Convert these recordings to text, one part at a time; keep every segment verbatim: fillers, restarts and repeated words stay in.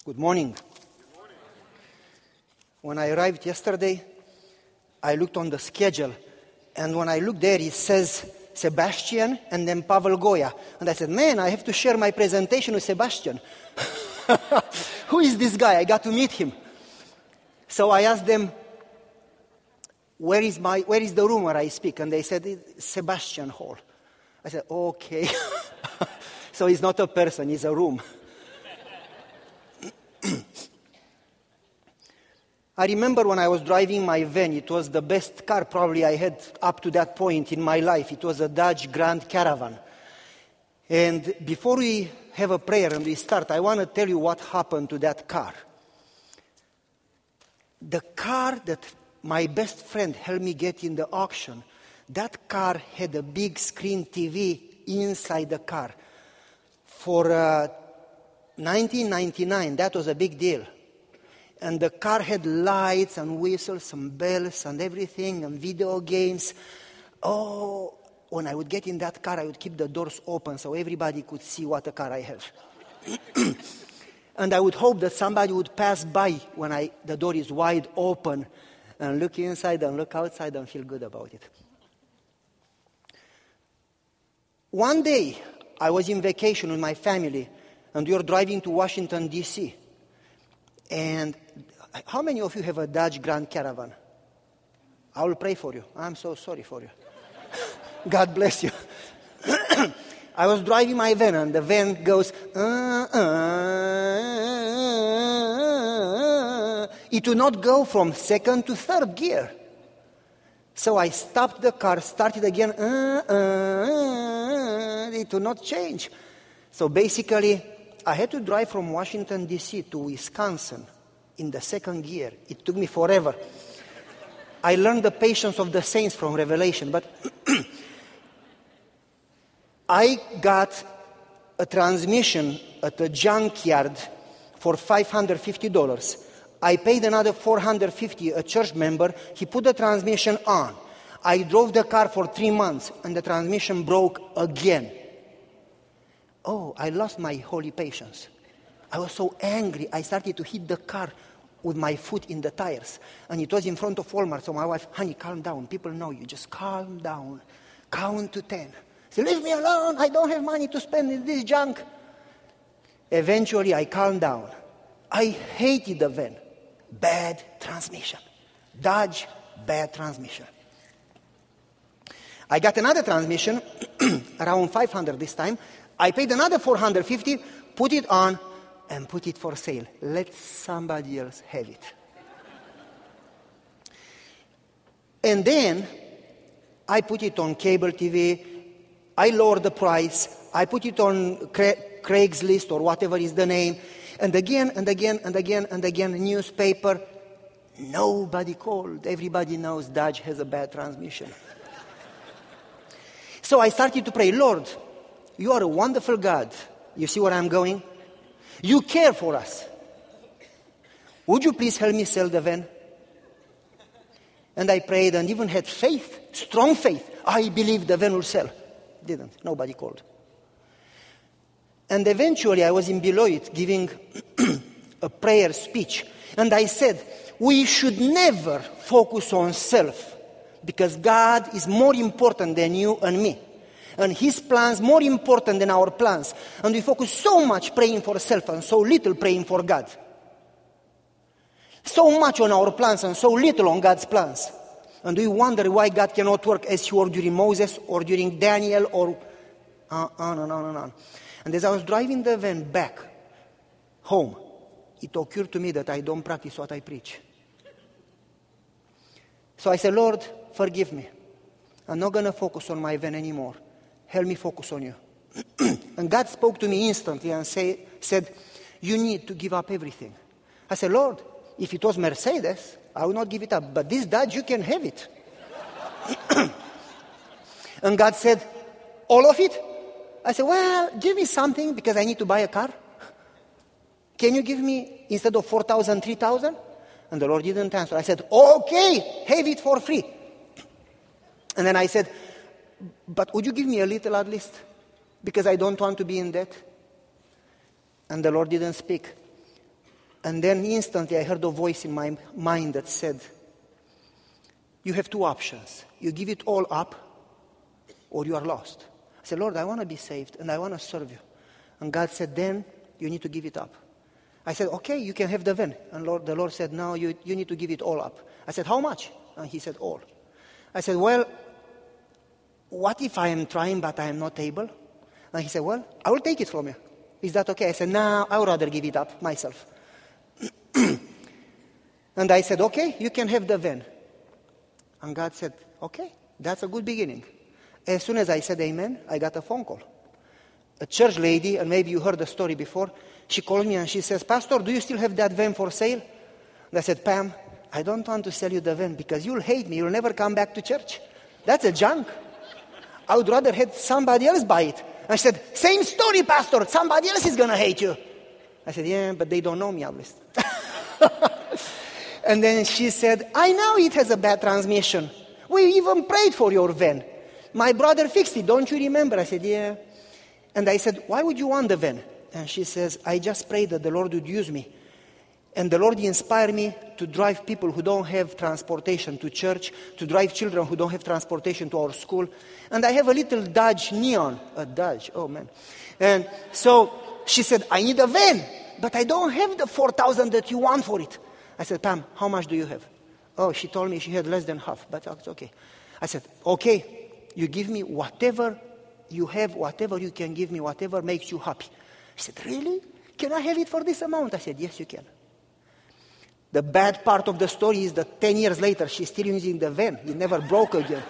Good morning. Good morning. When I arrived yesterday, I looked on the schedule, and when I looked there, it says Sebastian and then Pavel Goya. And I said, man, I have to share my presentation with Sebastian. Who is this guy? I got to meet him. So I asked them, where is my, where is the room where I speak? And they said, it's Sebastian Hall. I said, okay. So it's not a person, it's a room. I remember when I was driving my van, it was the best car probably I had up to that point in my life. It was a Dodge Grand Caravan. And before we have a prayer and we start, I want to tell you what happened to that car. The car that my best friend helped me get in the auction, that car had a big screen T V inside the car. For uh, nineteen ninety-nine, that was a big deal. And the car had lights and whistles and bells and everything and video games. Oh, when I would get in that car, I would keep the doors open so everybody could see what a car I have. And I would hope that somebody would pass by when I, the door is wide open and look inside and look outside and feel good about it. One day, I was in vacation with my family and we were driving to Washington, D C And how many of you have a Dodge Grand Caravan? I will pray for you. I'm so sorry for you. God bless you. I was driving my van and the van goes, uh, uh, it would not go from second to third gear. So I stopped the car, started again, uh, uh, it would not change. So basically, I had to drive from Washington, D C to Wisconsin in the second gear. It took me forever. I learned the patience of the saints from Revelation, but I got a transmission at a junkyard for five hundred fifty dollars. I paid another four hundred fifty dollars, a church member. He put the transmission on. I drove the car for three months, and the transmission broke again. Oh, I lost my holy patience. I was so angry, I started to hit the car with my foot in the tires. And it was in front of Walmart, so my wife, honey, calm down. People know you. Just calm down. Count to ten. Say, leave me alone. I don't have money to spend in this junk. Eventually, I calmed down. I hated the van. Bad transmission. Dodge, bad transmission. I got another transmission, around five hundred this time. I paid another four hundred fifty, put it on, and put it for sale. Let somebody else have it. And then, I put it on cable T V. I lowered the price. I put it on Cra- Craigslist or whatever is the name. And again, and again, and again, and again, newspaper. Nobody called. Everybody knows Dodge has a bad transmission. So I started to pray, Lord, you are a wonderful God. You see where I'm going? You care for us. Would you please help me sell the van? And I prayed and even had faith, strong faith. I believe the van will sell. Didn't. Nobody called. And eventually I was in Beloit giving a prayer speech. And I said, we should never focus on self because God is more important than you and me. And His plans more important than our plans. And we focus so much praying for self and so little praying for God. So much on our plans and so little on God's plans. And we wonder why God cannot work as He worked during Moses or during Daniel or uh, on and on and on. And as I was driving the van back home, it occurred to me that I don't practice what I preach. So I said, Lord, forgive me. I'm not going to focus on my van anymore. Help me focus on you. And God spoke to me instantly and say, said, you need to give up everything. I said, Lord, if it was Mercedes, I would not give it up. But this Dodge, you can have it. And God said, all of it? I said, well, give me something because I need to buy a car. Can you give me, instead of four thousand, three thousand? And the Lord didn't answer. I said, okay, have it for free. And then I said, but would you give me a little at least? Because I don't want to be in debt. And the Lord didn't speak. And then instantly I heard a voice in my mind that said, you have two options. You give it all up or you are lost. I said, Lord, I want to be saved and I want to serve you. And God said, then you need to give it up. I said, okay, you can have the van. And Lord, the Lord said, no, you, you need to give it all up. I said, how much? And he said, all. I said, well, what if I am trying but I am not able? And he said, well, I will take it from you. Is that okay? I said, no, I would rather give it up myself. And I said, okay, you can have the van. And God said, okay, that's a good beginning. As soon as I said amen, I got a phone call. A church lady, and maybe you heard the story before, she called me and she says, Pastor, do you still have that van for sale? And I said, Pam, I don't want to sell you the van because you'll hate me. You'll never come back to church. That's a junk. I would rather have somebody else buy it. And she said, same story, Pastor. Somebody else is going to hate you. I said, yeah, but they don't know me, at least. And then she said, I know it has a bad transmission. We even prayed for your van. My brother fixed it. Don't you remember? I said, yeah. And I said, why would you want the van? And she says, I just prayed that the Lord would use me. And the Lord inspired me to drive people who don't have transportation to church, to drive children who don't have transportation to our school. And I have a little Dodge Neon. A Dodge, oh man. And so she said, I need a van, but I don't have the four thousand that you want for it. I said, Pam, how much do you have? Oh, she told me she had less than half, but it's okay. I said, okay, you give me whatever you have, whatever you can give me, whatever makes you happy. She said, really? Can I have it for this amount? I said, yes, you can. The bad part of the story is that ten years later, she's still using the van. It never broke again.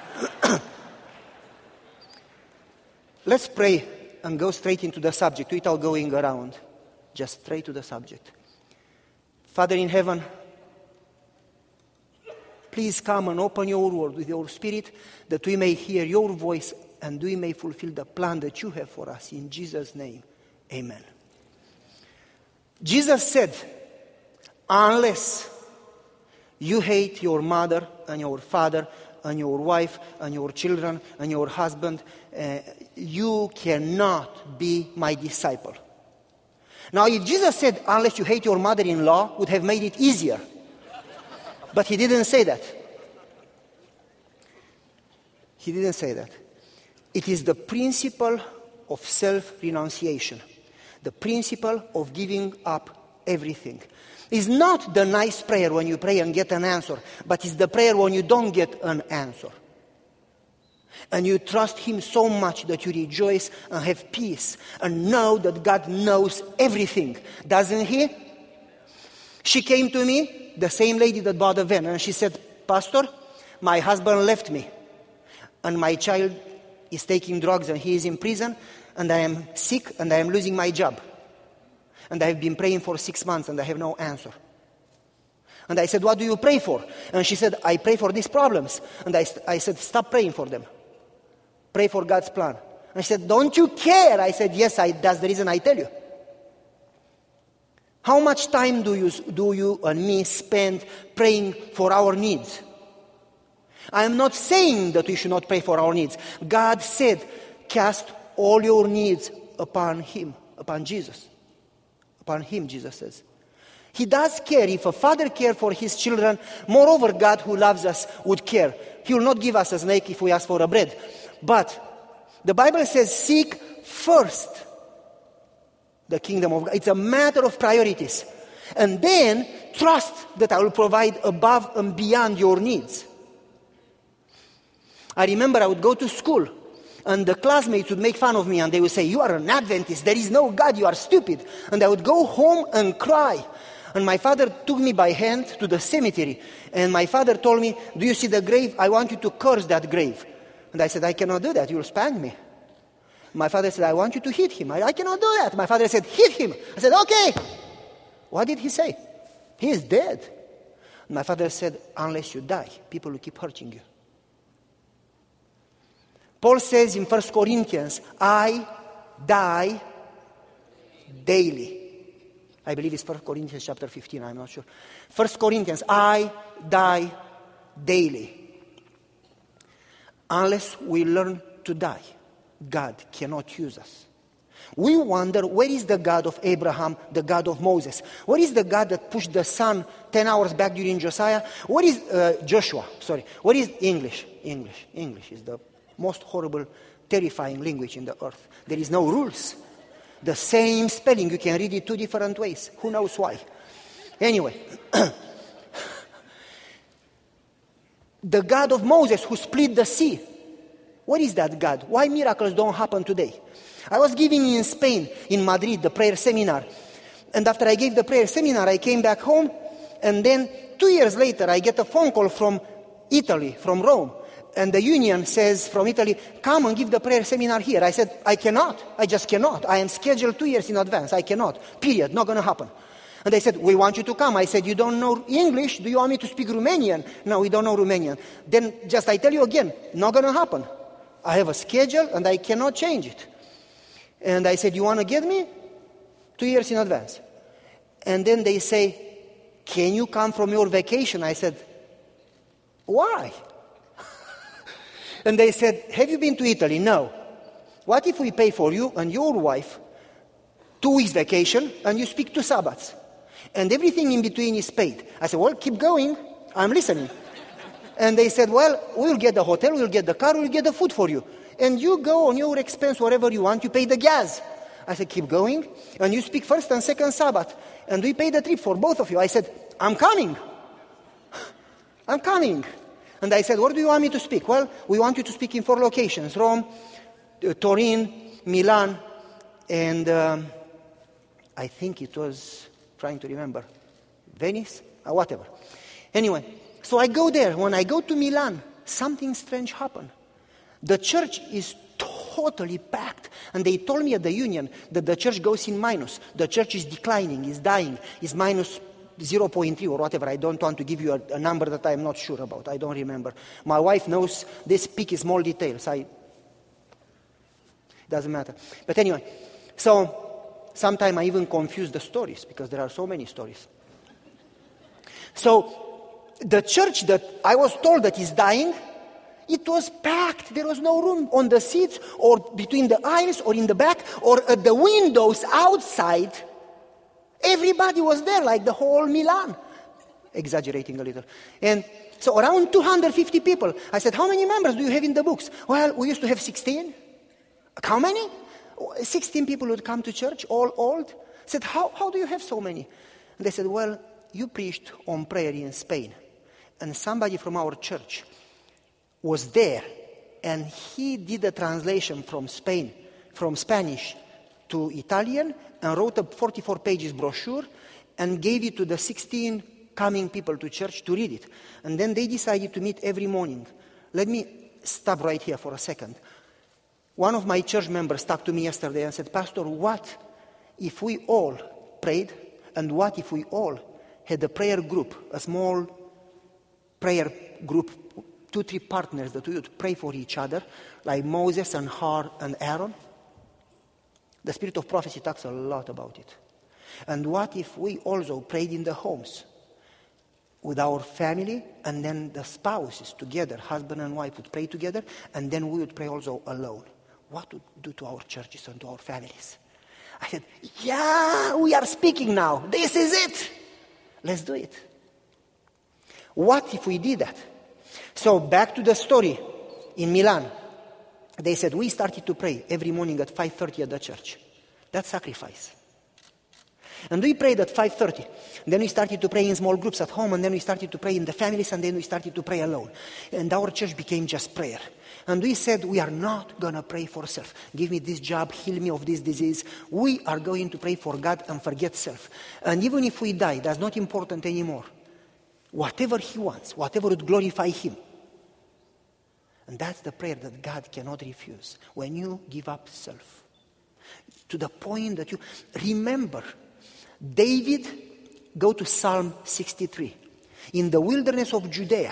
Let's pray and go straight into the subject without going around. Just straight to the subject. Father in heaven, please come and open your word with your spirit that we may hear your voice and we may fulfill the plan that you have for us. In Jesus' name, amen. Jesus said, unless you hate your mother and your father and your wife and your children and your husband, uh, you cannot be my disciple. Now, if Jesus said, unless you hate your mother-in-law, would have made it easier. But he didn't say that. He didn't say that. It is the principle of self-renunciation. The principle of giving up everything. It's not the nice prayer when you pray and get an answer, but it's the prayer when you don't get an answer. And you trust him so much that you rejoice and have peace and know that God knows everything. Doesn't he? She came to me, the same lady that bought the van, and she said, Pastor, my husband left me and my child is taking drugs and he is in prison and I am sick and I am losing my job. And I have been praying for six months and I have no answer. And I said, what do you pray for? And she said, I pray for these problems. And I, I said, stop praying for them. Pray for God's plan. And she said, don't you care? I said, yes, I, that's the reason I tell you. How much time do you, do you and me spend praying for our needs? I am not saying that we should not pray for our needs. God said, cast all your needs upon him, upon Jesus. Upon him, Jesus says. He does care. If a father cares for his children, moreover, God who loves us would care. He will not give us a snake if we ask for a bread. But the Bible says, seek first the kingdom of God. It's a matter of priorities. And then trust that I will provide above and beyond your needs. I remember I would go to school and the classmates would make fun of me and they would say, you are an Adventist, there is no God, you are stupid. And I would go home and cry. And my father took me by hand to the cemetery. And my father told me, do you see the grave? I want you to curse that grave. And I said, I cannot do that, you will spank me. My father said, I want you to hit him. I, I cannot do that. My father said, hit him. I said, okay. What did he say? He is dead. My father said, unless you die, people will keep hurting you. Paul says in First Corinthians, I die daily. I believe it's First Corinthians chapter fifteen, I'm not sure. First Corinthians, I die daily. Unless we learn to die, God cannot use us. We wonder, where is the God of Abraham, the God of Moses? Where is the God that pushed the sun ten hours back during Josiah? Where is uh, Joshua? Sorry. Where is English? English. English is the most horrible, terrifying language in the earth. There is no rules. The same spelling, you can read it two different ways. Who knows why? Anyway. The God of Moses who split the sea. What is that God? Why miracles don't happen today? I was giving in Spain, in Madrid, the prayer seminar. And after I gave the prayer seminar, I came back home. And then two years later, I get a phone call from Italy, from Rome. And the union says from Italy, come and give the prayer seminar here. I said, I cannot. I just cannot. I am scheduled two years in advance. I cannot. Period. Not going to happen. And they said, we want you to come. I said, you don't know English? Do you want me to speak Romanian? No, we don't know Romanian. Then just I tell you again, not going to happen. I have a schedule and I cannot change it. And I said, you want to get me? Two years in advance. And then they say, can you come from your vacation? I said, why? And they said, have you been to Italy? No. What if we pay for you and your wife two weeks vacation and you speak two Sabbaths? And everything in between is paid. I said, well, keep going. I'm listening. And they said, well, we'll get the hotel, we'll get the car, we'll get the food for you. And you go on your expense wherever you want, you pay the gas. I said, keep going. And you speak first and second Sabbath. And we pay the trip for both of you. I said, I'm coming. I'm coming. And I said, where do you want me to speak? Well, we want you to speak in four locations. Rome, uh, Turin, Milan, and um, I think it was, trying to remember, Venice, or whatever. Anyway, so I go there. When I go to Milan, something strange happened. The church is totally packed. And they told me at the union that the church goes in minus. The church is declining, is dying, is minus zero point three or whatever. I don't want to give you a, a number that I'm not sure about. I don't remember. My wife knows this picky small details. I doesn't matter. But anyway, so sometimes I even confuse the stories because there are so many stories. So the church that I was told that is dying, it was packed. There was no room on the seats or between the aisles or in the back or at the windows outside. Everybody was there, like the whole Milan. Exaggerating a little. And so around two hundred fifty people. I said, how many members do you have in the books? Well, we used to have sixteen. How many? sixteen people would come to church, all old. I said, how, how do you have so many? And they said, well, you preached on prayer in Spain. And somebody from our church was there. And he did a translation from Spain, from Spanish to Italian, and wrote a forty-four pages brochure and gave it to the sixteen coming people to church to read it. And then they decided to meet every morning. Let me stop right here for a second. One of my church members talked to me yesterday and said, Pastor, what if we all prayed, and what if we all had a prayer group, a small prayer group, two, three partners that we would pray for each other, like Moses and Har and Aaron? The spirit of prophecy talks a lot about it. And what if we also prayed in the homes with our family, and then the spouses together, husband and wife would pray together, and then we would pray also alone? What would do to our churches and to our families? I said, yeah, we are speaking now. This is it. Let's do it. What if we did that? So back to the story in Milan. They said, we started to pray every morning at five thirty at the church. That's sacrifice. And we prayed at five thirty. Then we started to pray in small groups at home, and then we started to pray in the families, and then we started to pray alone. And our church became just prayer. And we said, we are not going to pray for self. Give me this job, heal me of this disease. We are going to pray for God and forget self. And even if we die, that's not important anymore. Whatever He wants, whatever would glorify Him. And that's the prayer that God cannot refuse. When you give up self. To the point that you remember, David, go to Psalm sixty-three. In the wilderness of Judea,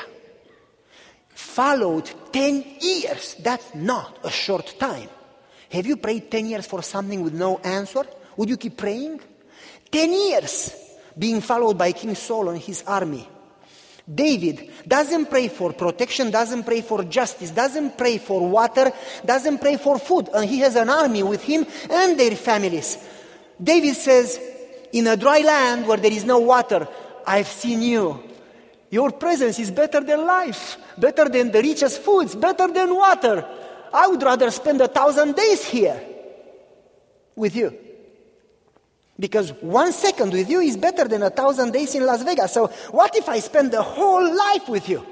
followed ten years. That's not a short time. Have you prayed ten years for something with no answer? Would you keep praying? Ten years being followed by King Saul and his army. David doesn't pray for protection, doesn't pray for justice, doesn't pray for water, doesn't pray for food. And he has an army with him and their families. David says, in a dry land where there is no water, I've seen you. Your presence is better than life, better than the richest foods, better than water. I would rather spend a thousand days here with you. Because one second with you is better than a thousand days in Las Vegas. So what if I spend the whole life with you?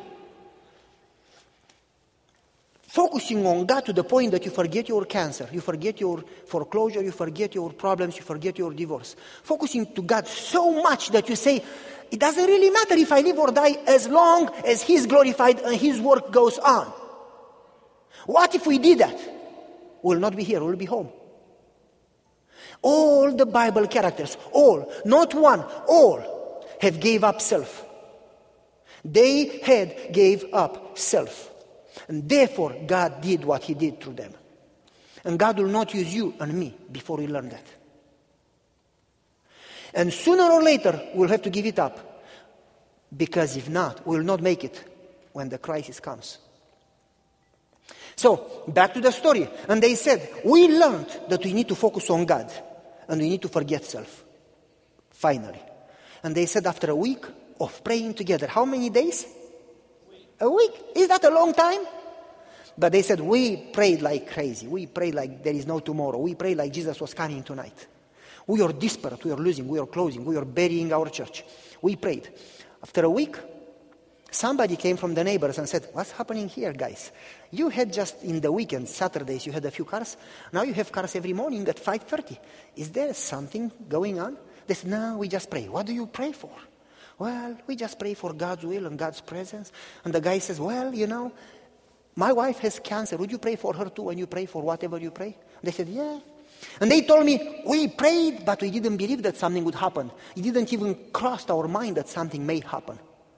Focusing on God to the point that you forget your cancer, you forget your foreclosure, you forget your problems, you forget your divorce. Focusing to God so much that you say, it doesn't really matter if I live or die as long as He's glorified and His work goes on. What if we did that? We'll not be here, we'll be home. All the Bible characters, all, not one, all have gave up self. They had gave up self. And therefore, God did what He did through them. And God will not use you and me before we learn that. And sooner or later, we'll have to give it up. Because if not, we'll not make it when the crisis comes. So, back to the story. And they said, we learned that we need to focus on God. And we need to forget self. Finally. And they said after a week of praying together, how many days? A week. Is that a long time? But they said, we prayed like crazy. We prayed like there is no tomorrow. We prayed like Jesus was coming tonight. We are desperate. We are losing. We are closing. We are burying our church. We prayed. After a week, somebody came from the neighbors and said, what's happening here, guys? You had just in the weekend, Saturdays, you had a few cars. Now you have cars every morning at five thirty. Is there something going on? They said, no, we just pray. What do you pray for? Well, we just pray for God's will and God's presence. And the guy says, well, you know, my wife has cancer. Would you pray for her too when you pray for whatever you pray? They said, yeah. And they told me, we prayed, but we didn't believe that something would happen. It didn't even cross our mind that something may happen.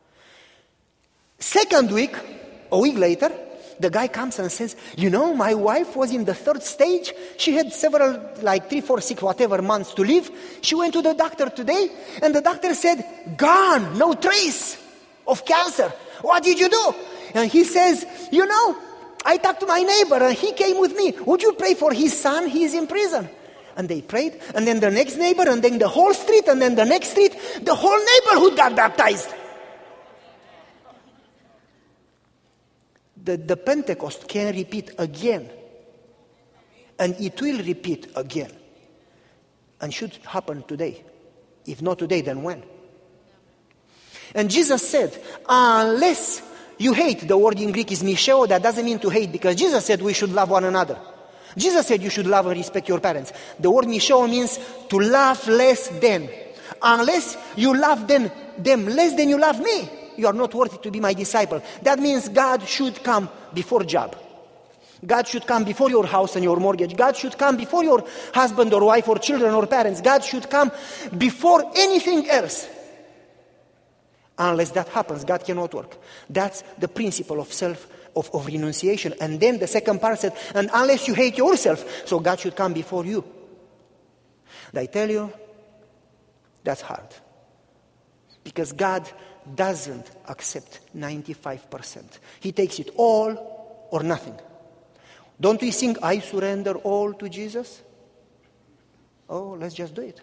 Second week, a week later, the guy comes and says, you know, my wife was in the third stage. She had several, like three, four, six, whatever months to live. She went to the doctor today, and the doctor said, gone, no trace of cancer. What did you do? And he says, you know, I talked to my neighbor, and he came with me. Would you pray for his son? He is in prison. And they prayed, and then the next neighbor, and then the whole street, and then the next street, the whole neighborhood got baptized. The, the Pentecost can repeat again. And it will repeat again. And should happen today. If not today, then when? And Jesus said, unless you hate, the word in Greek is misheo, that doesn't mean to hate, because Jesus said we should love one another. Jesus said you should love and respect your parents. The word misheo means to love less than. Unless you love them, them less than you love me, you are not worthy to be my disciple. That means God should come before job. God should come before your house and your mortgage. God should come before your husband or wife or children or parents. God should come before anything else. Unless that happens, God cannot work. That's the principle of self, of, of renunciation. And then the second part said, and unless you hate yourself, so God should come before you. And I tell you, that's hard. Because God doesn't accept ninety-five percent. He takes it all or nothing. Don't we sing, I surrender all to Jesus? Oh, let's just do it.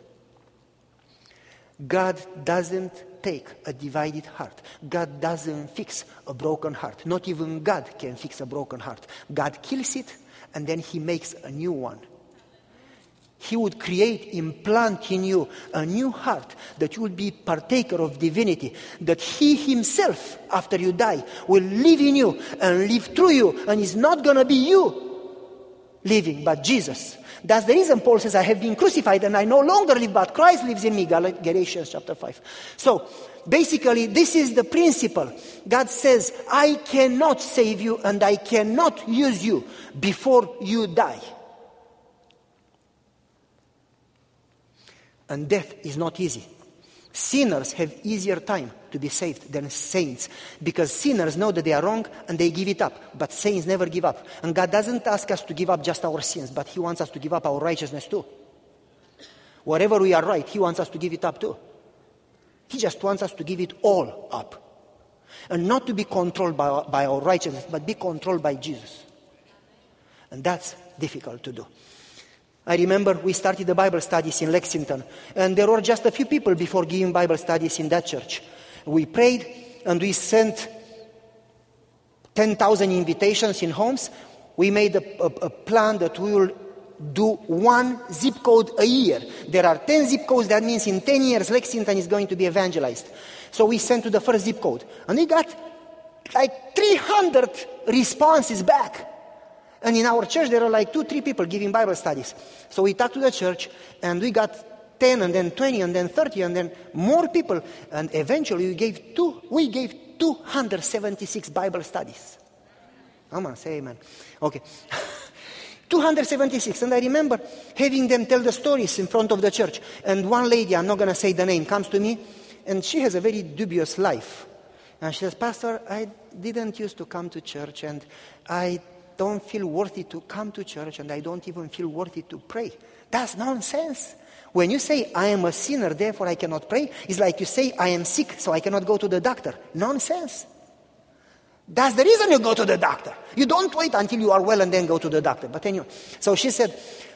God doesn't take a divided heart. God doesn't fix a broken heart. Not even God can fix a broken heart. God kills it and then He makes a new one. He would create, implant in you a new heart that you will be partaker of divinity, that He Himself, after you die, will live in you and live through you, and it's not going to be you living, but Jesus. That's the reason Paul says, I have been crucified and I no longer live, but Christ lives in me, Galatians chapter five. So, basically, this is the principle. God says, I cannot save you and I cannot use you before you die. And death is not easy. Sinners have easier time to be saved than saints, because sinners know that they are wrong and they give it up, but saints never give up. And God doesn't ask us to give up just our sins, but He wants us to give up our righteousness too. Wherever we are right, He wants us to give it up too. He just wants us to give it all up. And not to be controlled by, by our righteousness, but be controlled by Jesus. And that's difficult to do. I remember we started the Bible studies in Lexington, and there were just a few people before giving Bible studies in that church. We prayed, and we sent ten thousand invitations in homes. We made a, a, a plan that we will do one zip code a year. There are ten zip codes. That means in ten years, Lexington is going to be evangelized. So we sent to the first zip code. And we got like three hundred responses back. And in our church, there are like two, three people giving Bible studies. So we talked to the church, and we got ten, and then twenty, and then thirty, and then more people. And eventually we gave two, we gave two hundred seventy-six Bible studies. Come on, say amen. Okay. two hundred seventy-six. And I remember having them tell the stories in front of the church. And one lady, I'm not going to say the name, comes to me, and she has a very dubious life. And she says, Pastor, I didn't used to come to church, and I don't feel worthy to come to church, and I don't even feel worthy to pray. That's nonsense. When you say, I am a sinner, therefore I cannot pray, it's like you say, I am sick, so I cannot go to the doctor. Nonsense. That's the reason you go to the doctor. You don't wait until you are well and then go to the doctor. But anyway, so she said,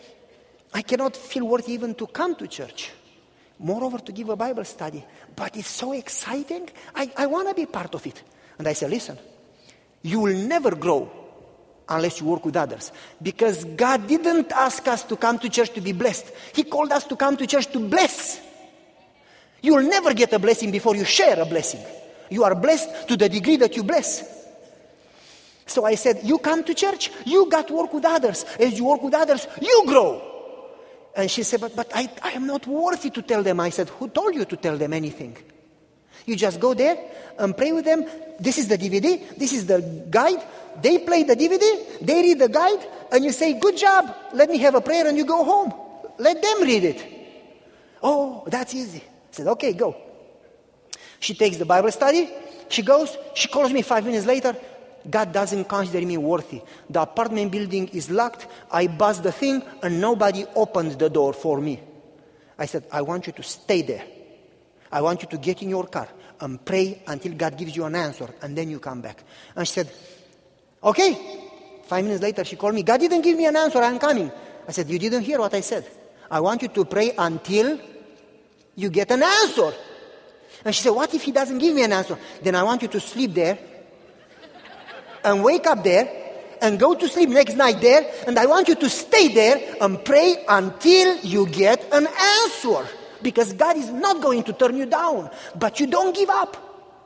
I cannot feel worthy even to come to church. Moreover, to give a Bible study. But it's so exciting. I, I want to be part of it. And I said, listen, you will never grow unless you work with others. Because God didn't ask us to come to church to be blessed. He called us to come to church to bless. You will never get a blessing before you share a blessing. You are blessed to the degree that you bless. So I said, you come to church, you got to work with others. As you work with others, you grow. And she said, but, but I, I am not worthy to tell them. I said, who told you to tell them anything? You just go there and pray with them. This is the D V D. This is the guide. They play the D V D. They read the guide. And you say, good job. Let me have a prayer, and you go home. Let them read it. Oh, that's easy. I said, okay, go. She takes the Bible study. She goes. She calls me five minutes later. God doesn't consider me worthy. The apartment building is locked. I buzzed the thing, and nobody opened the door for me. I said, I want you to stay there. I want you to get in your car and pray until God gives you an answer, and then you come back. And she said, okay. Five minutes later, she called me. God didn't give me an answer. I'm coming. I said, you didn't hear what I said. I want you to pray until you get an answer. And she said, what if he doesn't give me an answer? Then I want you to sleep there and wake up there and go to sleep next night there. And I want you to stay there and pray until you get an answer. Because God is not going to turn you down. But you don't give up.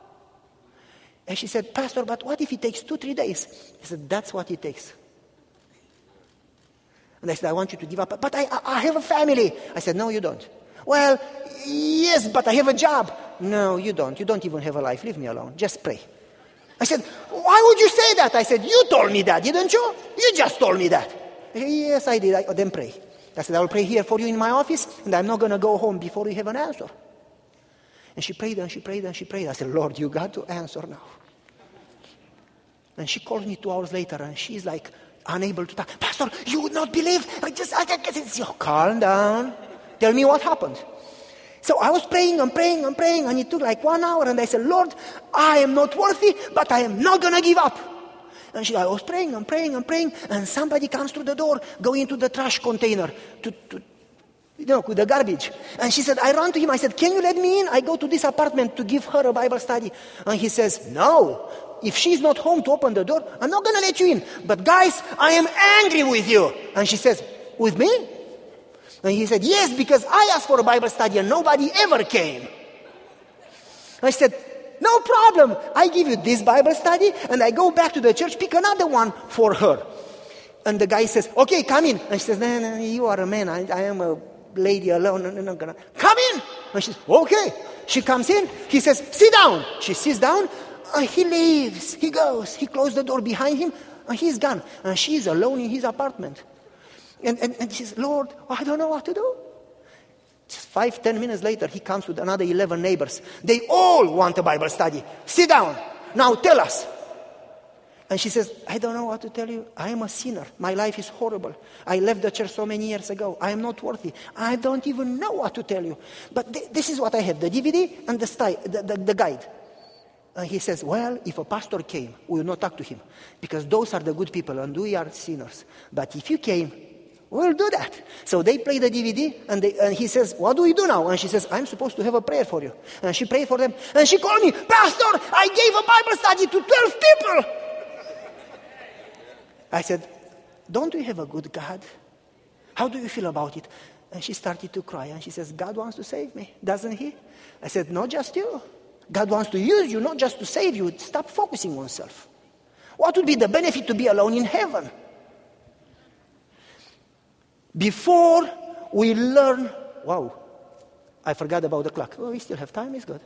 And she said, Pastor, but what if it takes two, three days? I said, that's what it takes. And I said, I want you to give up. But I, I have a family. I said, no, you don't. Well, yes, but I have a job. No, you don't. You don't even have a life. Leave me alone. Just pray. I said, why would you say that? I said, you told me that, didn't you? You just told me that. I said, yes, I did. I, oh, then pray. I said, I will pray here for you in my office, and I'm not going to go home before you have an answer. And she prayed, and she prayed, and she prayed. I said, Lord, you got to answer now. And she called me two hours later, and she's like unable to talk. Pastor, you would not believe. I just, I just, oh, calm down. Tell me what happened. So I was praying and praying and praying, and it took like one hour, and I said, Lord, I am not worthy, but I am not going to give up. And she, I was praying and praying and praying, and somebody comes through the door, going into the trash container, to, to, you know, with the garbage. And she said, I ran to him, I said, can you let me in? I go to this apartment to give her a Bible study. And he says, no, if she's not home to open the door, I'm not going to let you in. But guys, I am angry with you. And she says, with me? And he said, yes, because I asked for a Bible study and nobody ever came. I said, no problem. I give you this Bible study and I go back to the church, pick another one for her. And the guy says, okay, come in. And she says, no, no, you are a man. I, I am a lady alone. I'm not gonna come in. And she says, okay. She comes in. He says, sit down. She sits down and he leaves. He goes. He closed the door behind him and he's gone. And she's alone in his apartment. And, and, and she says, Lord, I don't know what to do. Just five, ten minutes later, he comes with another eleven neighbors. They all want a Bible study. Sit down. Now tell us. And she says, I don't know what to tell you. I am a sinner. My life is horrible. I left the church so many years ago. I am not worthy. I don't even know what to tell you. But th- this is what I have, the D V D and the, sti- the, the, the guide. And he says, well, if a pastor came, we will not talk to him, because those are the good people and we are sinners. But if you came, we'll do that. So they play the D V D, and, they, and he says, what do we do now? And she says, I'm supposed to have a prayer for you. And she prayed for them, and she called me, Pastor, I gave a Bible study to twelve people. I said, don't we have a good God? How do you feel about it? And she started to cry, and she says, God wants to save me, doesn't he? I said, not just you. God wants to use you, not just to save you. Stop focusing on self. What would be the benefit to be alone in heaven? Before we learn, wow, I forgot about the clock. Oh, we still have time, it's good.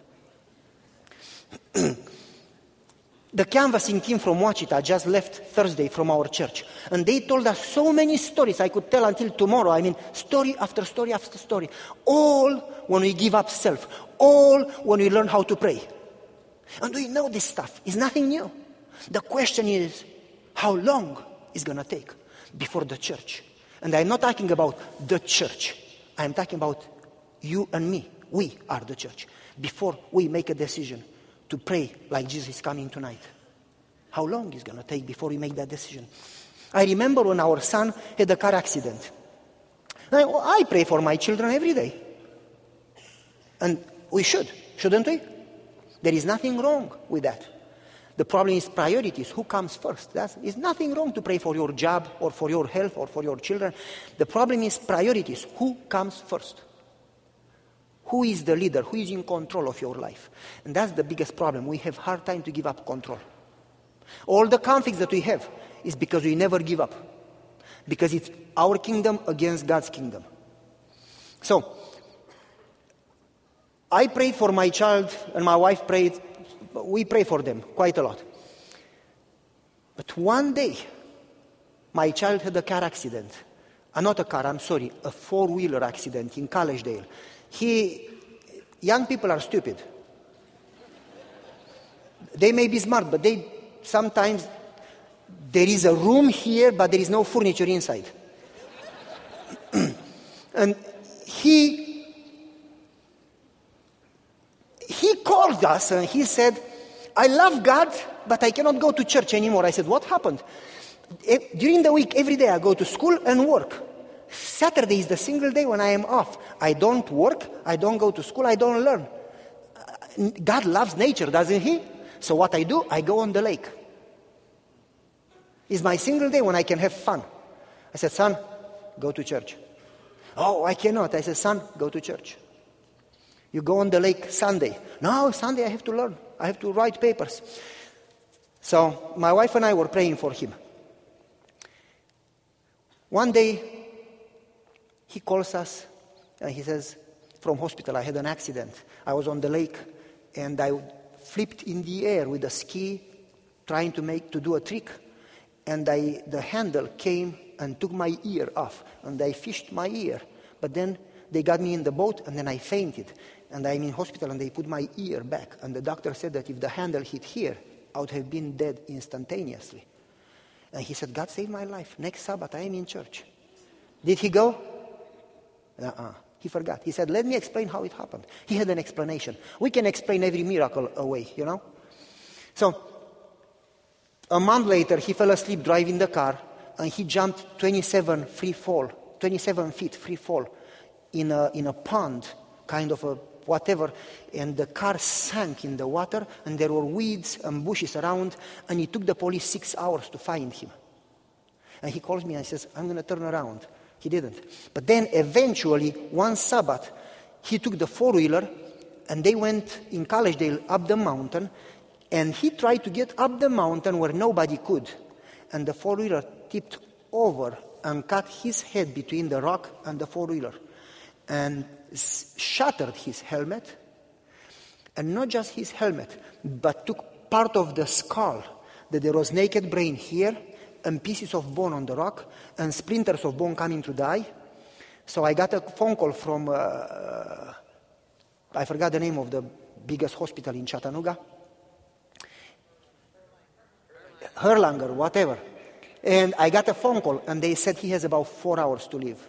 The canvassing team from Ouachita just left Thursday from our church. And they told us so many stories I could tell until tomorrow. I mean, story after story after story. All when we give up self. All when we learn how to pray. And we know this stuff. It's nothing new. The question is, how long is going to take before the church? And I'm not talking about the church. I'm talking about you and me. We are the church. Before we make a decision to pray like Jesus is coming tonight. How long is going to take before we make that decision? I remember when our son had a car accident. I, I pray for my children every day. And we should, shouldn't we? There is nothing wrong with that. The problem is priorities. Who comes first? There's nothing wrong to pray for your job or for your health or for your children. The problem is priorities. Who comes first? Who is the leader? Who is in control of your life? And that's the biggest problem. We have hard time to give up control. All the conflicts that we have is because we never give up. Because it's our kingdom against God's kingdom. So, I prayed for my child and my wife prayed. We pray for them quite a lot. But one day, my child had a car accident. Uh, not a car, I'm sorry, a four-wheeler accident in Collegedale. He, young people are stupid. They may be smart, but they sometimes, there is a room here, but there is no furniture inside. And he, he called us and he said, I love God, but I cannot go to church anymore. I said, what happened? During the week, every day I go to school and work. Saturday is the single day when I am off. I don't work, I don't go to school, I don't learn. God loves nature, doesn't he? So what I do, I go on the lake. It's my single day when I can have fun. I said, son, go to church. Oh, I cannot. I said, son, go to church. You go on the lake Sunday. No, Sunday I have to learn. I have to write papers. So my wife and I were praying for him. One day, he calls us and he says, from hospital, I had an accident. I was on the lake and I flipped in the air with a ski trying to make to do a trick. And I, the handle came and took my ear off. And I fished my ear. But then they got me in the boat and then I fainted. And I'm in hospital and they put my ear back. And the doctor said that if the handle hit here, I would have been dead instantaneously. And he said, God saved my life. Next Sabbath, I am in church. Did he go? Uh-uh. He forgot. He said, let me explain how it happened. He had an explanation. We can explain every miracle away, you know. So, a month later, he fell asleep driving the car, and he jumped twenty-seven free fall, twenty-seven feet free fall in a, in a pond, kind of a whatever, and the car sank in the water, and there were weeds and bushes around, and it took the police six hours to find him. And he calls me and says, I'm going to turn around. He didn't. But then eventually, one Sabbath, he took the four-wheeler and they went in Collegedale up the mountain, and he tried to get up the mountain where nobody could. And the four-wheeler tipped over and cut his head between the rock and the four-wheeler and shattered his helmet. And not just his helmet, but took part of the skull, that there was naked brain here, and pieces of bone on the rock, and splinters of bone coming to the eye. So I got a phone call from, uh, I forgot the name of the biggest hospital in Chattanooga. Erlanger, whatever. And I got a phone call, and they said he has about four hours to live.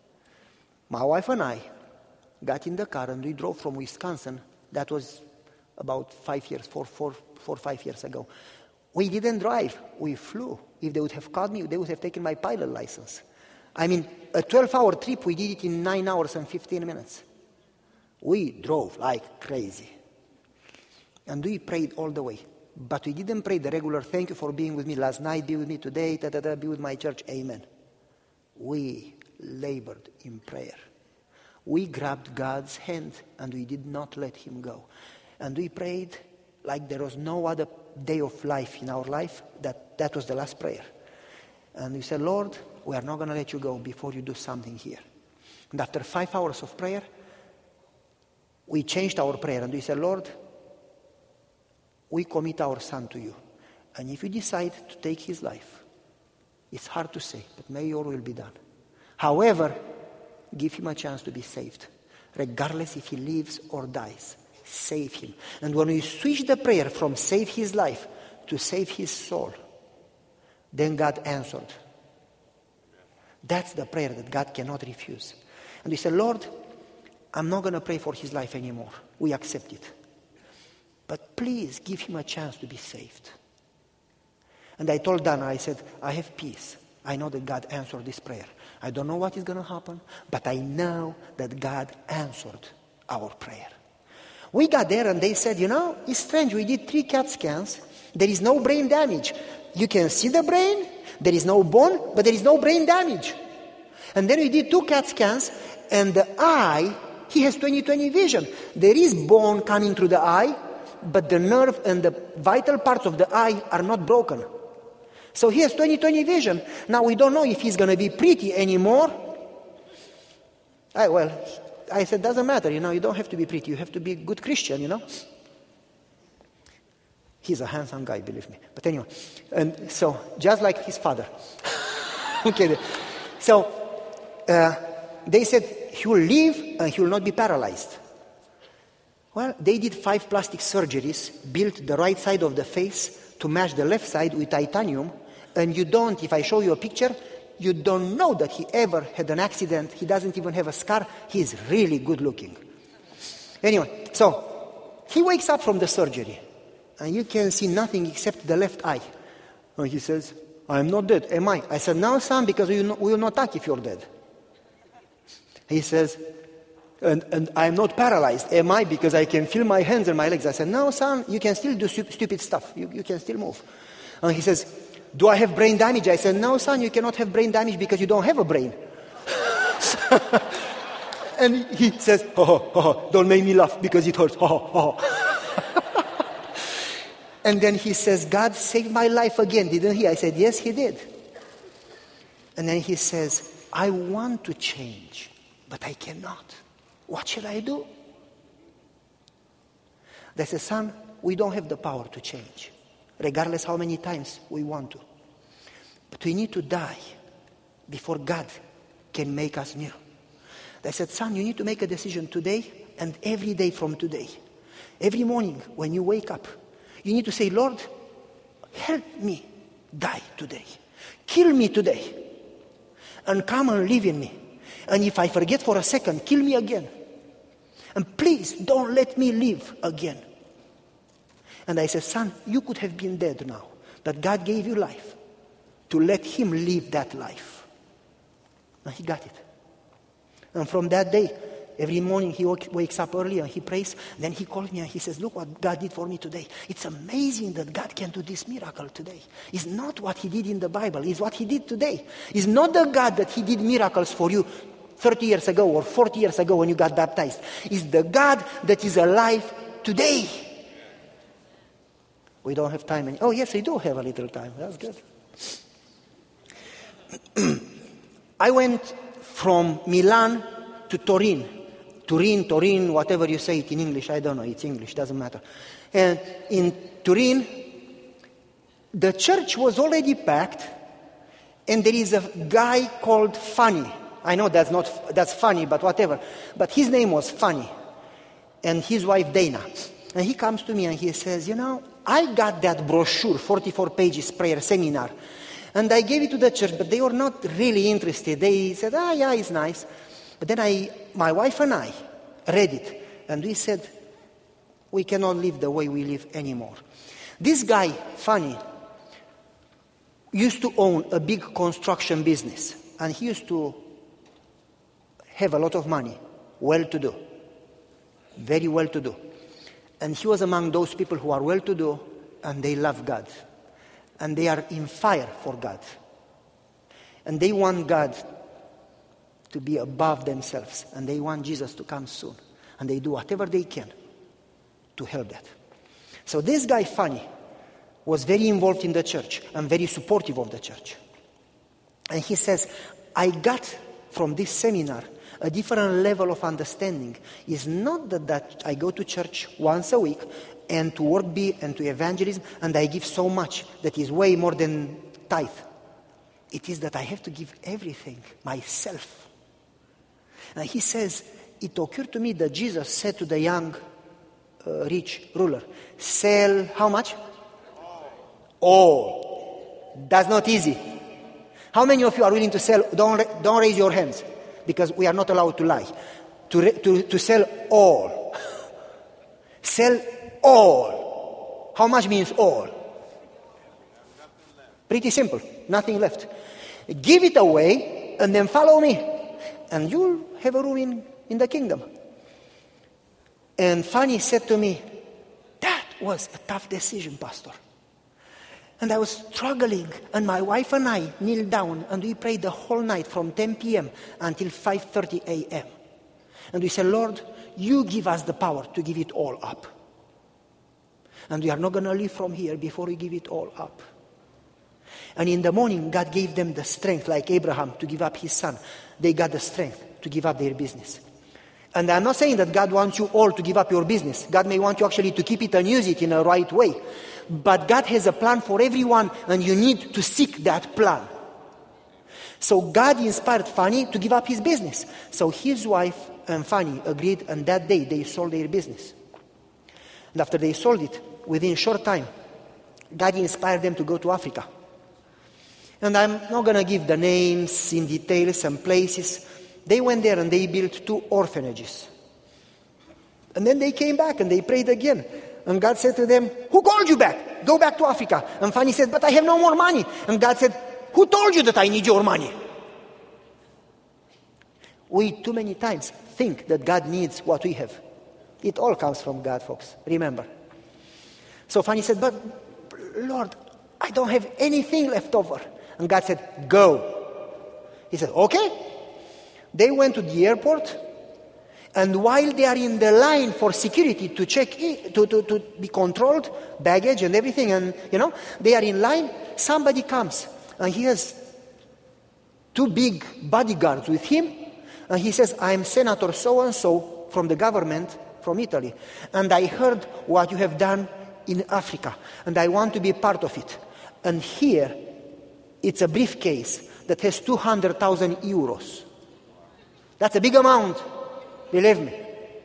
My wife and I got in the car, and we drove from Wisconsin. That was about five years, four, four, four, five years ago. We didn't drive. We flew. If they would have caught me, they would have taken my pilot license. I mean, a twelve-hour trip, we did it in nine hours and fifteen minutes. We drove like crazy. And we prayed all the way. But we didn't pray the regular, thank you for being with me last night, be with me today, da, da, da, be with my church, amen. We labored in prayer. We grabbed God's hand and we did not let him go. And we prayed like there was no other day of life in our life, that that was the last prayer. And we said, Lord, we are not going to let you go before you do something here. And after five hours of prayer, we changed our prayer and we said, Lord, we commit our son to you. And if you decide to take his life, it's hard to say, but may your will be done. However, give him a chance to be saved. Regardless if he lives or dies, save him. And when we switch the prayer from save his life to save his soul, then God answered. That's the prayer that God cannot refuse. And we said, Lord, I'm not going to pray for his life anymore. We accept it. But please give him a chance to be saved. And I told Dana, I said, I have peace. I know that God answered this prayer. I don't know what is going to happen, but I know that God answered our prayer. We got there and they said, you know, it's strange. We did three CAT scans. There is no brain damage. You can see the brain. There is no bone, but there is no brain damage. And then we did two CAT scans, and the eye, he has twenty twenty vision. There is bone coming through the eye, but the nerve and the vital parts of the eye are not broken. So he has twenty twenty vision. Now we don't know if he's going to be pretty anymore. I, well, I said, doesn't matter, you know, you don't have to be pretty. You have to be a good Christian, you know. He's a handsome guy, believe me. But anyway, and so just like his father. Okay. So uh, they said he will live and he will not be paralyzed. Well, they did five plastic surgeries, built the right side of the face to match the left side with titanium. And you don't, if I show you a picture, you don't know that he ever had an accident. He doesn't even have a scar. He's really good looking. Anyway, so he wakes up from the surgery. And you can see nothing except the left eye. And he says, I'm not dead, am I? I said, no, son, because we will not attack if you're dead. He says, and, and I'm not paralyzed, am I? Because I can feel my hands and my legs. I said, no, son, you can still do stu- stupid stuff. You, you can still move. And he says, do I have brain damage? I said, no, son, you cannot have brain damage because you don't have a brain. And he says, oh, oh, oh, don't make me laugh because it hurts. Oh, oh. And then he says, God saved my life again, didn't he? I said, yes, he did. And then he says, I want to change, but I cannot. What shall I do? They said, son, we don't have the power to change, regardless how many times we want to. But we need to die before God can make us new. They said, son, you need to make a decision today and every day from today. Every morning when you wake up, you need to say, Lord, help me die today. Kill me today. And come and live in me. And if I forget for a second, kill me again. And please don't let me live again. And I said, son, you could have been dead now. But God gave you life to let him live that life. And he got it. And from that day, every morning he wakes up early and he prays. Then he calls me and he says, look what God did for me today. It's amazing that God can do this miracle today. It's not what he did in the Bible. It's what he did today. It's not the God that he did miracles for you thirty years ago or forty years ago when you got baptized. It's the God that is alive today. We don't have time. Any- oh, yes, we do have a little time. That's good. I went from Milan to Turin. Turin, Turin, whatever you say it in English, I don't know, it's English, doesn't matter. And in Turin, the church was already packed, and there is a guy called Fanny. I know that's not that's funny, but whatever. But his name was Fanny, and his wife Dana. And he comes to me and he says, you know, I got that brochure, forty-four pages prayer seminar, and I gave it to the church, but they were not really interested. They said, ah, yeah, it's nice. But then I, my wife and I read it, and we said, We cannot live the way we live anymore. This guy, Fanny, used to own a big construction business, and he used to have a lot of money, well-to-do, very well-to-do. And he was among those people who are well-to-do, and they love God. And they are in fire for God. And they want God to be above themselves. And they want Jesus to come soon. And they do whatever they can to help that. So this guy, Fanny, was very involved in the church and very supportive of the church. And he says, I got from this seminar a different level of understanding. It's not that, that I go to church once a week and to work bee and to evangelism and I give so much that is way more than tithe. It is that I have to give everything, myself. And he says, it occurred to me that Jesus said to the young uh, rich ruler, sell how much? All. That's not easy. How many of you are willing to sell? Don't, don't raise your hands, because we are not allowed to lie. To, to, to sell all. Sell all. How much means all? Pretty simple. Nothing left. Give it away and then follow me. And you'll have a room in, in the kingdom. And Fanny said to me, that was a tough decision, Pastor. And I was struggling, and my wife and I kneeled down, and we prayed the whole night from ten p.m. until five thirty a.m. And we said, Lord, you give us the power to give it all up. And we are not going to leave from here before we give it all up. And in the morning, God gave them the strength, like Abraham, to give up his son. They got the strength to give up their business. And I'm not saying that God wants you all to give up your business. God may want you actually to keep it and use it in a right way. But God has a plan for everyone, and you need to seek that plan. So God inspired Fanny to give up his business. So his wife and Fanny agreed, and that day they sold their business. And after they sold it, within a short time, God inspired them to go to Africa. And I'm not going to give the names in details and places. They went there and they built two orphanages. And then they came back and they prayed again. And God said to them, who called you back? Go back to Africa. And Fanny said, but I have no more money. And God said, who told you that I need your money? We too many times think that God needs what we have. It all comes from God, folks. Remember. So Fanny said, but Lord, I don't have anything left over. And God said, go. He said, okay. They went to the airport, and while they are in the line for security to check in, to, to, to be controlled, baggage and everything, and you know, they are in line, somebody comes, and he has two big bodyguards with him, and he says, I'm Senator so-and-so from the government from Italy, and I heard what you have done in Africa, and I want to be part of it. And here, it's a briefcase that has two hundred thousand euros. That's a big amount, believe me.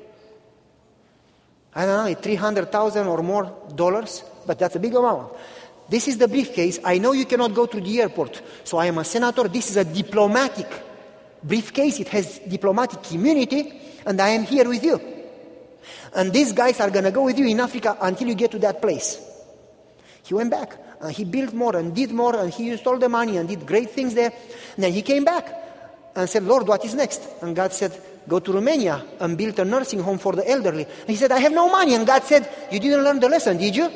I don't know, three hundred thousand or more dollars, but that's a big amount. This is the briefcase. I know you cannot go to the airport, so I am a senator. This is a diplomatic briefcase. It has diplomatic immunity, and I am here with you. And these guys are going to go with you in Africa until you get to that place. He went back, and he built more and did more, and he used all the money and did great things there. And then he came back and said, Lord, what is next? And God said, go to Romania and build a nursing home for the elderly. And he said, I have no money. And God said, you didn't learn the lesson, did you?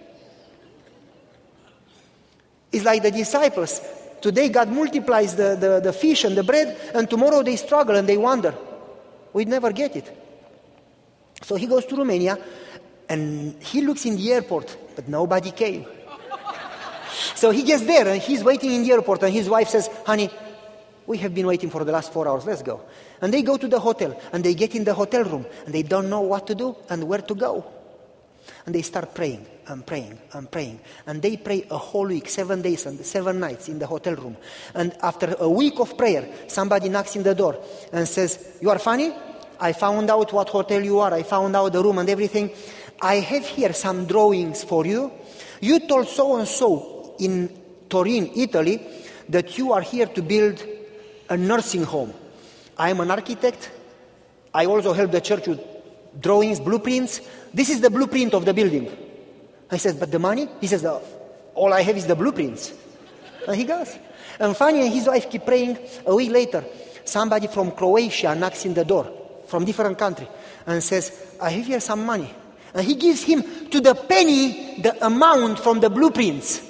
It's like the disciples. Today God multiplies the, the, the fish and the bread, and tomorrow they struggle and they wonder. We'd never get it. So he goes to Romania, and he looks in the airport, but nobody came. So he gets there, and he's waiting in the airport, and his wife says, honey, we have been waiting for the last four hours, let's go. And they go to the hotel, and they get in the hotel room, and they don't know what to do and where to go. And they start praying and praying and praying. And they pray a whole week, seven days and seven nights in the hotel room. And after a week of prayer, somebody knocks in the door and says, you are Fanny? I found out what hotel you are. I found out the room and everything. I have here some drawings for you. You told so-and-so in Turin, Italy, that you are here to build a nursing home. I am an architect. I also help the church with drawings, blueprints. This is the blueprint of the building. I said, but the money? He says, oh, all I have is the blueprints. And he goes. And Fanny and his wife keep praying. A week later, somebody from Croatia knocks in the door, from different country, and says, I have here some money. And he gives him to the penny the amount from the blueprints.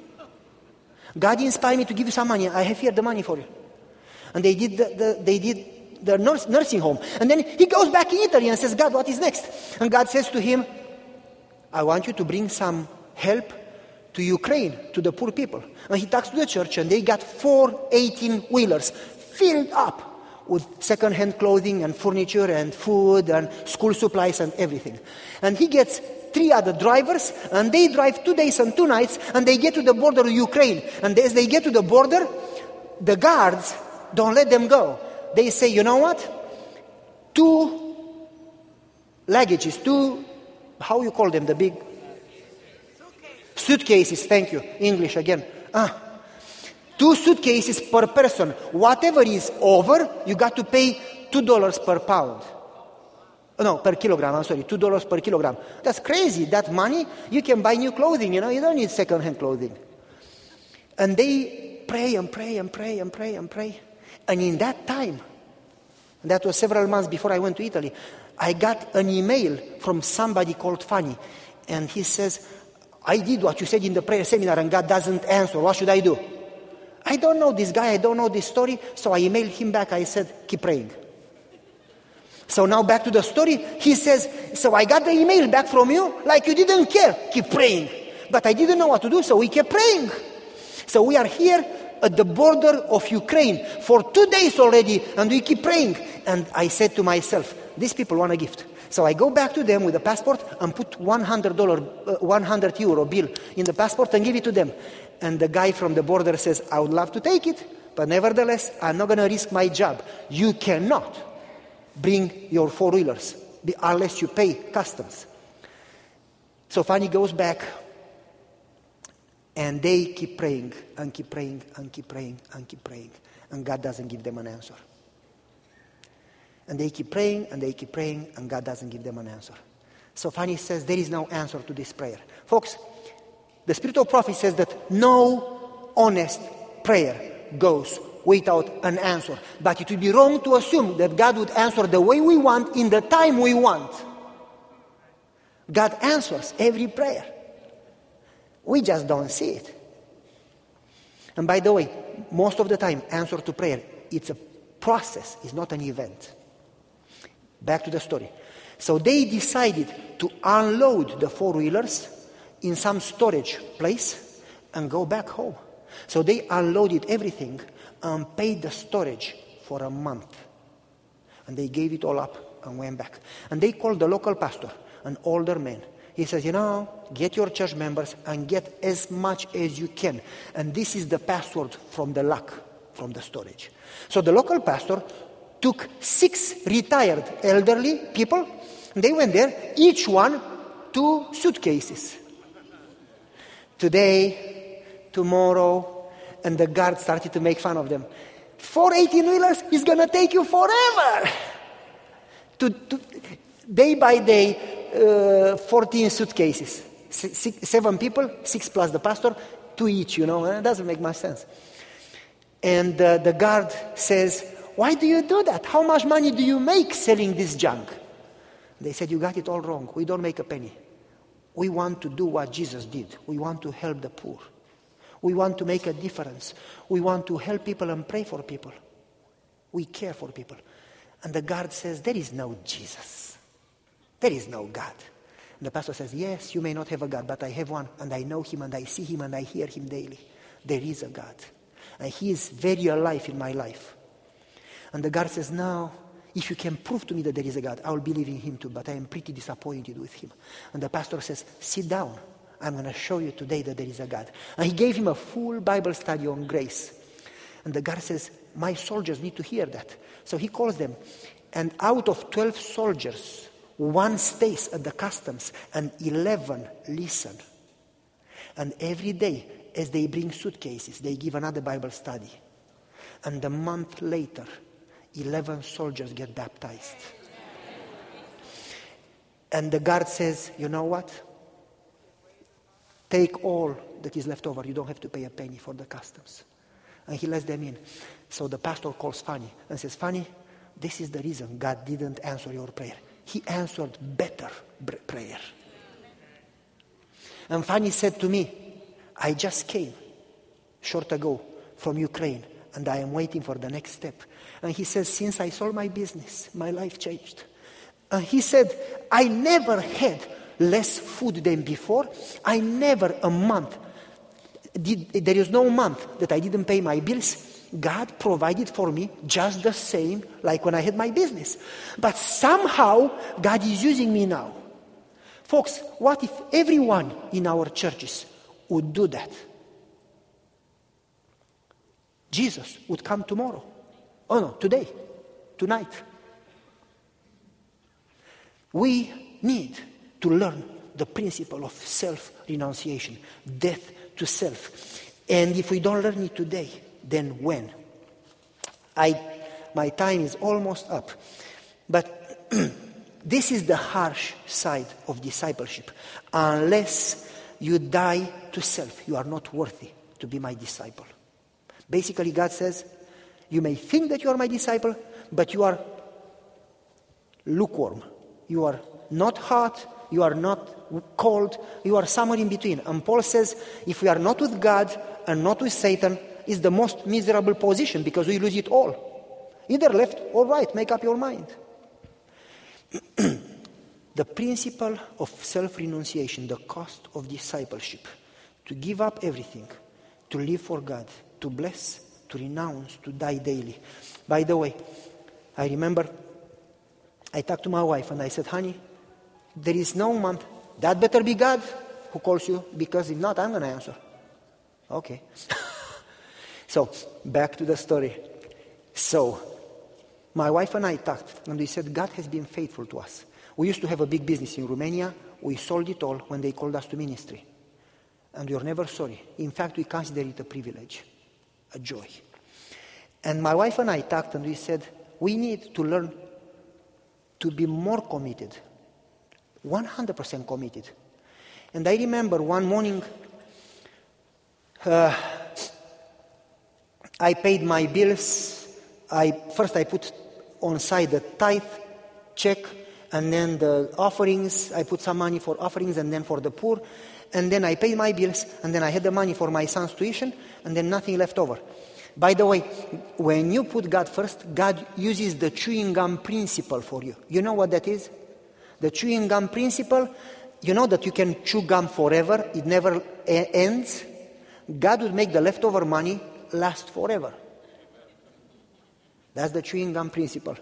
God inspired me to give you some money. I have here the money for you. And they did the, the, they did the nurse, nursing home. And then he goes back in Italy and says, God, what is next? And God says to him, I want you to bring some help to Ukraine, to the poor people. And he talks to the church, and they got four eighteen-wheelers filled up with second-hand clothing and furniture and food and school supplies and everything. And he gets three other drivers, and they drive two days and two nights, and they get to the border of Ukraine. And as they get to the border, the guards don't let them go. They say, you know what? Two luggages, two, how you call them, the big? Suitcases. Suitcases, thank you. English again. Ah. Two suitcases per person. Whatever is over, you got to pay two dollars per pound. No, per kilogram, I'm sorry, two dollars per kilogram. That's crazy. That money, you can buy new clothing, you know, you don't need second-hand clothing. And they pray and pray and pray and pray and pray. And in that time, that was several months before I went to Italy, I got an email from somebody called Fanny. And he says, I did what you said in the prayer seminar and God doesn't answer. What should I do? I don't know this guy. I don't know this story. So I emailed him back. I said, keep praying. So now back to the story. He says, so I got the email back from you like you didn't care. Keep praying. But I didn't know what to do, so we kept praying. So we are here at the border of Ukraine for two days already, and we keep praying. And I said to myself, these people want a gift. So I go back to them with a passport and put one hundred dollars, uh, one hundred euro bill in the passport and give it to them. And the guy from the border says, I would love to take it, but nevertheless, I'm not going to risk my job. You cannot bring your four-wheelers unless you pay customs. So Fanny goes back, and they keep praying and keep praying and keep praying and keep praying. And God doesn't give them an answer. And they keep praying and they keep praying and God doesn't give them an answer. So Fanny says there is no answer to this prayer. Folks, the spirit of prophecy says that no honest prayer goes without an answer. But it would be wrong to assume that God would answer the way we want in the time we want. God answers every prayer. We just don't see it. And by the way, most of the time, answer to prayer, it's a process, it's not an event. Back to the story. So they decided to unload the four-wheelers in some storage place and go back home. So they unloaded everything and paid the storage for a month. And they gave it all up and went back. And they called the local pastor, an older man. He says, you know, get your church members and get as much as you can. And this is the password from the lock, from the storage. So the local pastor took six retired elderly people. And they went there, each one two suitcases. Today, tomorrow, and the guard started to make fun of them. Four eighteen-wheelers is going to take you forever. To, to, day by day, uh, fourteen suitcases. Six, seven people, six plus the pastor, two each, you know. It doesn't make much sense. And uh, the guard says, why do you do that? How much money do you make selling this junk? They said, you got it all wrong. We don't make a penny. We want to do what Jesus did. We want to help the poor. We want to make a difference. We want to help people and pray for people. We care for people. And the guard says, there is no Jesus. There is no God. And the pastor says, yes, you may not have a God, but I have one, and I know him, and I see him, and I hear him daily. There is a God. And he is very alive in my life. And the guard says, no, if you can prove to me that there is a God, I will believe in him too, but I am pretty disappointed with him. And the pastor says, sit down. I'm going to show you today that there is a God. And he gave him a full Bible study on grace. And the guard says, my soldiers need to hear that. So he calls them. And out of twelve soldiers, one stays at the customs and eleven listen. And every day, as they bring suitcases, they give another Bible study. And a month later, eleven soldiers get baptized. And the guard says, you know what? Take all that is left over. You don't have to pay a penny for the customs. And he lets them in. So the pastor calls Fanny and says, Fanny, this is the reason God didn't answer your prayer. He answered better prayer. And Fanny said to me, I just came short ago from Ukraine and I am waiting for the next step. And he says, since I sold my business, my life changed. And he said, I never had less food than before. I never a month, did, there is no month that I didn't pay my bills. God provided for me just the same like when I had my business. But somehow God is using me now. Folks, what if everyone in our churches would do that? Jesus would come tomorrow. Oh no, today, tonight. We need to learn the principle of self-renunciation, death to self. And if we don't learn it today, then when? I, my time is almost up. But this is the harsh side of discipleship. Unless you die to self, you are not worthy to be my disciple. Basically, God says, you may think that you are my disciple, but you are lukewarm. You are not hot, you are not cold, you are somewhere in between. And Paul says, if we are not with God and not with Satan, it's the most miserable position because we lose it all. Either left or right, make up your mind. The principle of self-renunciation, the cost of discipleship, to give up everything, to live for God, to bless, to renounce, to die daily. By the way, I remember I talked to my wife and I said, honey, there is no month, that better be God who calls you, because if not, I'm going to answer. Okay. So, back to the story. So, my wife and I talked and we said, God has been faithful to us. We used to have a big business in Romania. We sold it all when they called us to ministry. And we were never sorry. In fact, we consider it a privilege, a joy. And my wife and I talked and we said, we need to learn to be more committed, one hundred percent committed. And I remember one morning, uh, I paid my bills. I First I put on side the tithe check, and then the offerings. I put some money for offerings and then for the poor. And then I paid my bills, and then I had the money for my son's tuition, and then nothing left over. By the way, when you put God first, God uses the chewing gum principle for you. You know what that is? The chewing gum principle, you know that you can chew gum forever, it never a- ends. God would make the leftover money last forever. That's the chewing gum principle.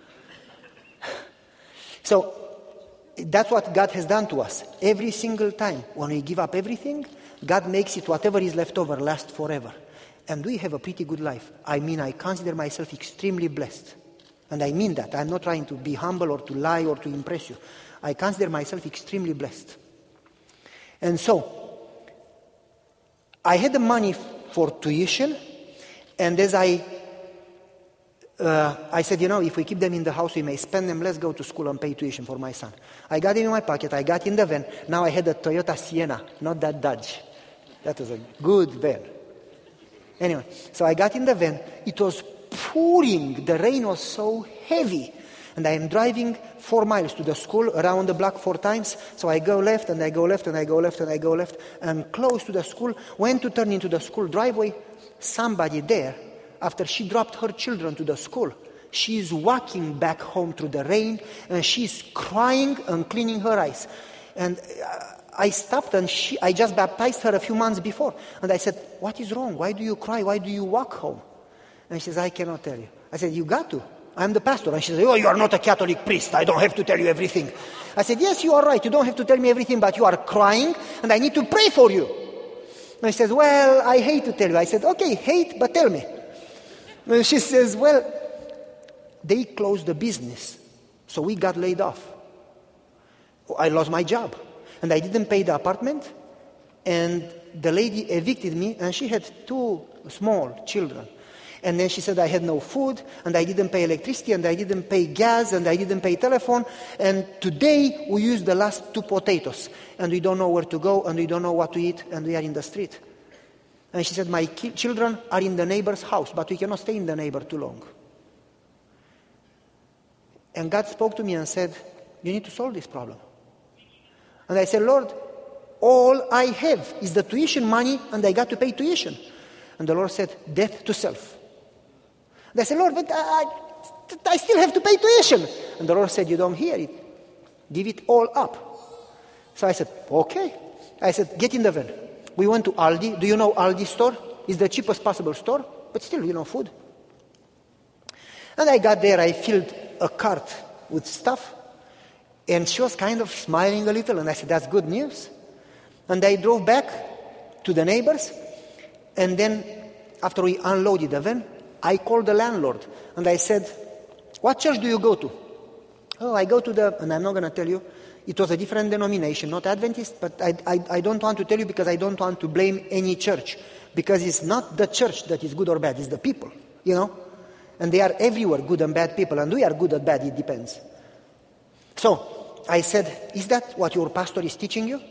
So, that's what God has done to us. Every single time when we give up everything, God makes it whatever is left over last forever. And we have a pretty good life. I mean, I consider myself extremely blessed. And I mean that. I'm not trying to be humble or to lie or to impress you. I consider myself extremely blessed. And so, I had the money for tuition, and as I Uh, I said, you know, if we keep them in the house, we may spend them. Let's go to school and pay tuition for my son. I got it in my pocket. I got in the van. Now I had a Toyota Sienna, not that Dodge. That was a good van. Anyway, so I got in the van. It was pouring. The rain was so heavy. And I am driving four miles to the school, around the block four times. So I go left, and I go left, and I go left, and I go left. And close to the school, went to turn into the school driveway. Somebody there, after she dropped her children to the school, she is walking back home through the rain, and she's crying and cleaning her eyes. And I stopped, and she, I just baptized her a few months before. And I said, what is wrong? Why do you cry? Why do you walk home? And she says, I cannot tell you. I said, you got to. I'm the pastor. And she said, oh, you are not a Catholic priest. I don't have to tell you everything. I said, yes, you are right. You don't have to tell me everything, but you are crying, and I need to pray for you. And she says, well, I hate to tell you. I said, okay, hate, but tell me. And she says, well, they closed the business, so we got laid off. I lost my job, and I didn't pay the apartment, and the lady evicted me, and she had two small children. And then she said, I had no food, and I didn't pay electricity, and I didn't pay gas, and I didn't pay telephone. And today we used the last two potatoes, and we don't know where to go, and we don't know what to eat, and we are in the street. And she said, my ki- children are in the neighbor's house, but we cannot stay in the neighbor too long. And God spoke to me and said, you need to solve this problem. And I said, Lord, all I have is the tuition money, and I got to pay tuition. And the Lord said, death to self. And I said, Lord, but I, I still have to pay tuition. And the Lord said, you don't hear it. Give it all up. So I said, okay. I said, get in the van. We went to Aldi. Do you know Aldi store? It's the cheapest possible store, but still, you know, food. And I got there, I filled a cart with stuff, and she was kind of smiling a little, and I said, that's good news. And I drove back to the neighbors, and then after we unloaded the van, I called the landlord, and I said, what church do you go to? Oh, I go to the, and I'm not going to tell you, it was a different denomination, not Adventist, but I, I, I don't want to tell you because I don't want to blame any church, because it's not the church that is good or bad, it's the people, you know? And they are everywhere, good and bad people, and we are good or bad, it depends. So, I said, is that what your pastor is teaching you?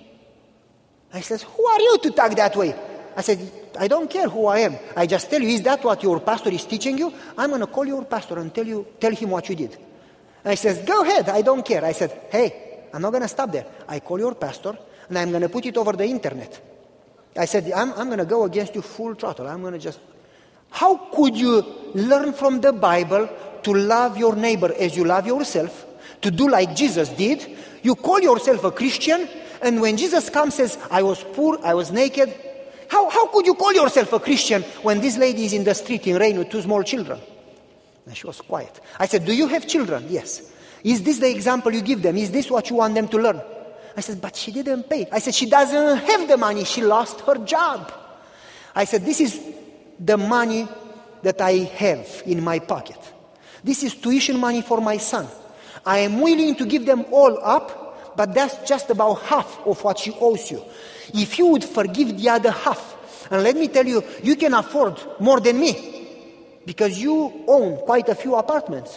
I said, who are you to talk that way? I said, I don't care who I am. I just tell you, is that what your pastor is teaching you? I'm going to call your pastor and tell you, tell him what you did. And I said, go ahead, I don't care. I said, hey, I'm not going to stop there. I call your pastor, and I'm going to put it over the internet. I said, I'm, I'm going to go against you full throttle. I'm going to just... How could you learn from the Bible to love your neighbor as you love yourself, to do like Jesus did? You call yourself a Christian, and when Jesus comes and says, I was poor, I was naked, how, how could you call yourself a Christian when this lady is in the street in rain with two small children? And she was quiet. I said, do you have children? Yes. Is this the example you give them? Is this what you want them to learn? I said, but she didn't pay. I said, she doesn't have the money. She lost her job. I said, this is the money that I have in my pocket. This is tuition money for my son. I am willing to give them all up, but that's just about half of what she owes you. If you would forgive the other half, and let me tell you, you can afford more than me, because you own quite a few apartments.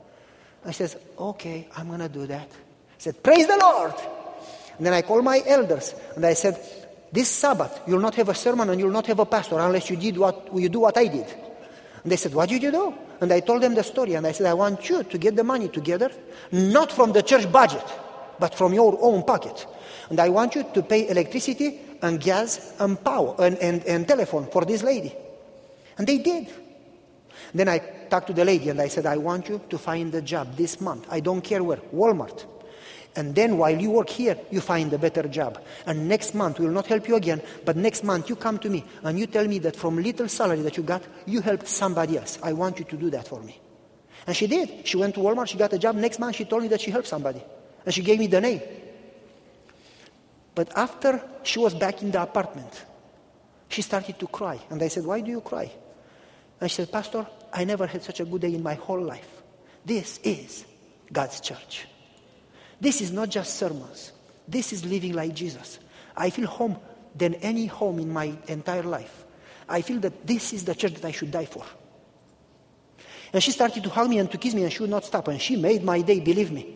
I said, okay, I'm going to do that. I said, praise the Lord. And then I called my elders, and I said, this Sabbath, you'll not have a sermon and you'll not have a pastor unless you did what you do what I did. And they said, what did you do? And I told them the story, and I said, I want you to get the money together, not from the church budget, but from your own pocket. And I want you to pay electricity and gas and power and, and, and telephone for this lady. And they did. Then I talked to the lady and I said, I want you to find a job this month. I don't care where, Walmart. And then while you work here, you find a better job. And next month, we will not help you again, but next month you come to me and you tell me that from little salary that you got, you helped somebody else. I want you to do that for me. And she did. She went to Walmart, she got a job. Next month, she told me that she helped somebody. And she gave me the name. But after she was back in the apartment, she started to cry. And I said, why do you cry? And she said, Pastor, I never had such a good day in my whole life. This is God's church. This is not just sermons. This is living like Jesus. I feel home than any home in my entire life. I feel that this is the church that I should die for. And she started to hug me and to kiss me, and she would not stop. And she made my day, believe me.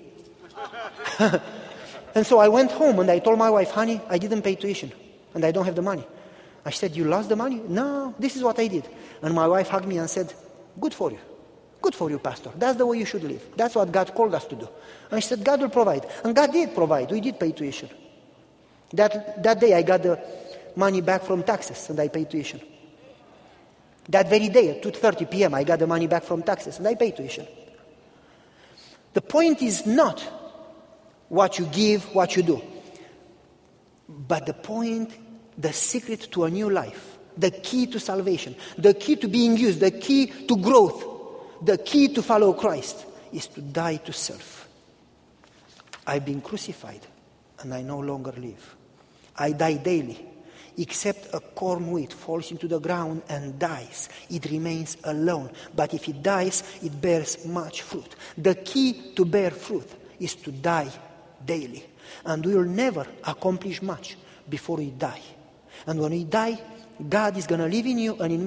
And so I went home and I told my wife, honey, I didn't pay tuition and I don't have the money. I said, you lost the money? No, this is what I did. And my wife hugged me and said, good for you. Good for you, Pastor. That's the way you should live. That's what God called us to do. And she said, God will provide. And God did provide. We did pay tuition. That, that day I got the money back from taxes and I paid tuition. That very day at two thirty p.m. I got the money back from taxes and I paid tuition. The point is not what you give, what you do. But the point, the secret to a new life, the key to salvation, the key to being used, the key to growth, the key to follow Christ is to die to self. I've been crucified and I no longer live. I die daily. Except a corn wheat falls into the ground and dies, it remains alone. But if it dies, it bears much fruit. The key to bear fruit is to die daily. And we will never accomplish much before we die. And when we die, God is going to live in you and in me.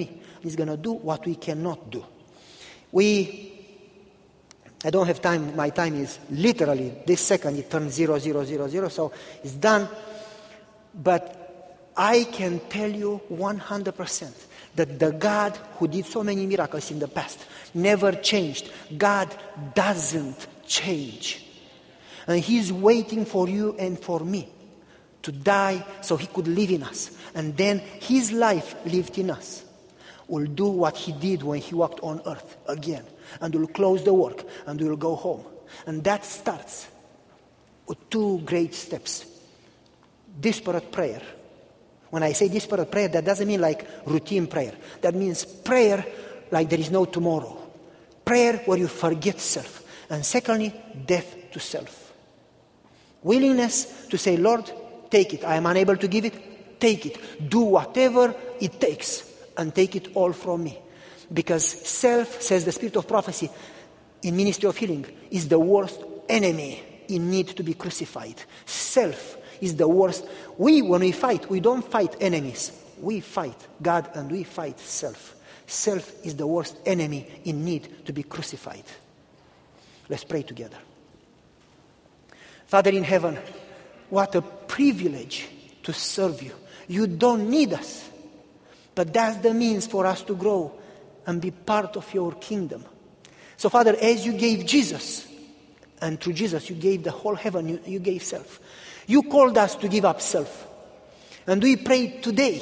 He's going to do what we cannot do. We, I don't have time. My time is literally this second. It turns zero, zero, zero, zero. So it's done. But I can tell you one hundred percent that the God who did so many miracles in the past never changed. God doesn't change. And He's waiting for you and for me to die so He could live in us. And then His life lived in us will do what He did when He walked on earth again. And will close the work and will go home. And that starts with two great steps. Desperate prayer. When I say desperate prayer, that doesn't mean like routine prayer. That means prayer like there is no tomorrow. Prayer where you forget self. And secondly, death to self. Willingness to say, Lord, take it. I am unable to give it. Take it. Do whatever it takes and take it all from me. Because self, says the Spirit of Prophecy in Ministry of Healing, is the worst enemy in need to be crucified. Self is the worst. We, when we fight, we don't fight enemies. We fight God and we fight self. Self is the worst enemy in need to be crucified. Let's pray together. Father in heaven, what a privilege to serve you. You don't need us, but that's the means for us to grow and be part of your kingdom. So Father, as you gave Jesus, and through Jesus you gave the whole heaven, you, you gave self. You called us to give up self. And we pray today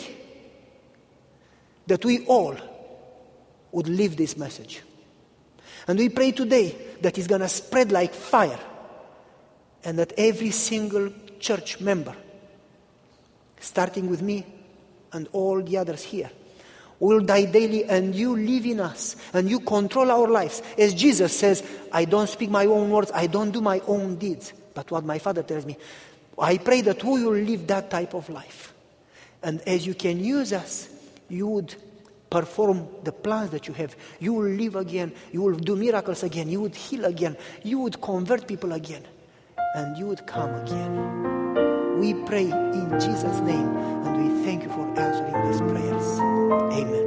that we all would live this message. And we pray today that it's going to spread like fire. And that every single church member, starting with me and all the others here, will die daily and you live in us and you control our lives. As Jesus says, I don't speak my own words, I don't do my own deeds, but what my Father tells me. I pray that we will live that type of life. And as you can use us, you would perform the plans that you have. You will live again. You will do miracles again. You would heal again. You would convert people again. And you would come again. We pray in Jesus' name. And we thank you for answering these prayers. Amen.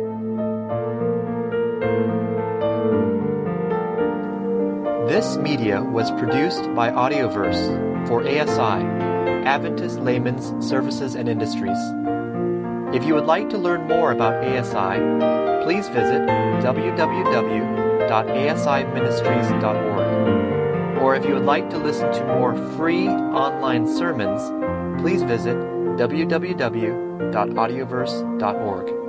This media was produced by Audioverse for A S I, Adventist Layman's Services and Industries. If you would like to learn more about A S I, please visit w w w dot a s i ministries dot org. Or if you would like to listen to more free online sermons, please visit w w w dot audioverse dot org.